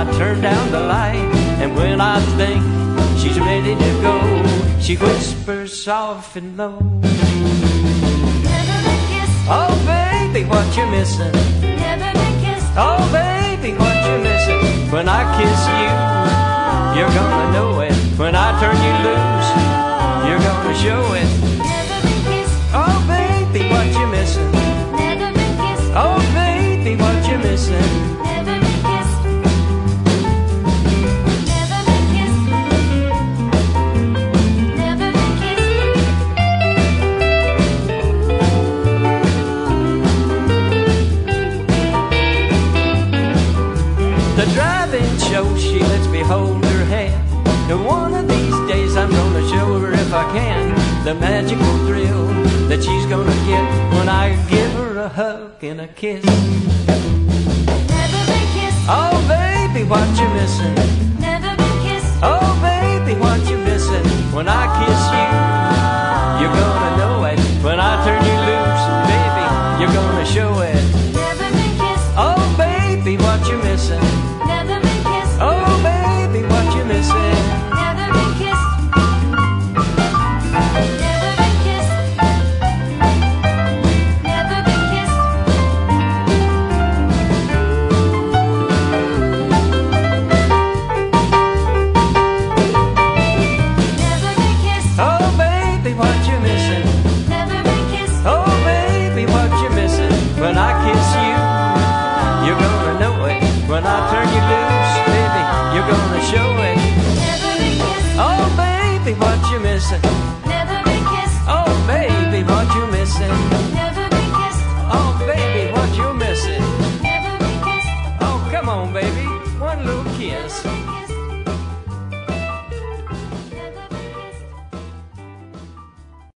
I turn down the light, and when I think she's ready to go, she whispers soft and low. Never been kissed. Oh baby, what you missing? Never been kissed. Oh baby, what you missing? When I kiss you, you're gonna know it. When I turn you loose, you're gonna show it. Never been kissed. Oh baby, what you missing? Never been kissed. Oh baby, what you missing? Never been kissed. Never been kissed. Never been kissed. The drive-in show, she lets me hold her hand. And one of these days I'm gonna show her, if I can, the magical thrill that she's gonna get when I give her a hug and a kiss. Never been kissed. Oh baby, what you missing? Never been kissed. Oh baby, what you missing? When I kiss you, you're gonna know it. When I turn you loose, baby, you're gonna show it. Never been kissed. Oh baby, what you missing? Never been kissed. Oh baby, what you missing? Never been kissed. Never been kissed. Never been kissed. Never been kissed. Oh baby, what you missing? Never been kissed. Oh baby, what you missing? When I kiss you, you're gonna know it. When I turn you loose, baby, you're gonna show it. Never been kissed. Oh baby, what you missing? Never